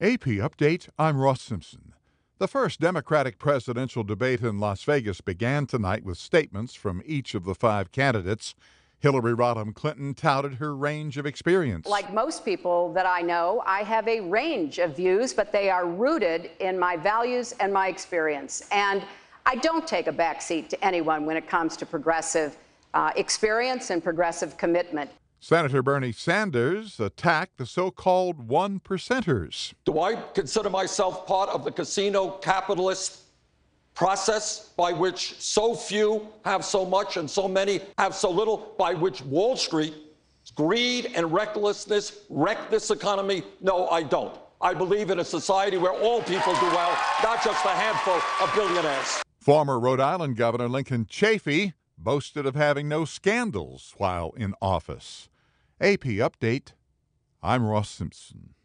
AP Update, I'm Ross Simpson. The first Democratic presidential debate in Las Vegas began tonight with statements from each of the five candidates. Hillary Rodham Clinton touted her range of experience. Like most people that I know, I have a range of views, but they are rooted in my values and my experience. And I don't take a backseat to anyone when it comes to progressive experience and progressive commitment. Senator Bernie Sanders attacked the so-called one percenters. Do I consider myself part of the casino capitalist process by which so few have so much and so many have so little, by which Wall Street, greed and recklessness wreck this economy? No, I don't. I believe in a society where all people do well, not just a handful of billionaires. Former Rhode Island Governor Lincoln Chafee boasted of having no scandals while in office. AP Update, I'm Ross Simpson.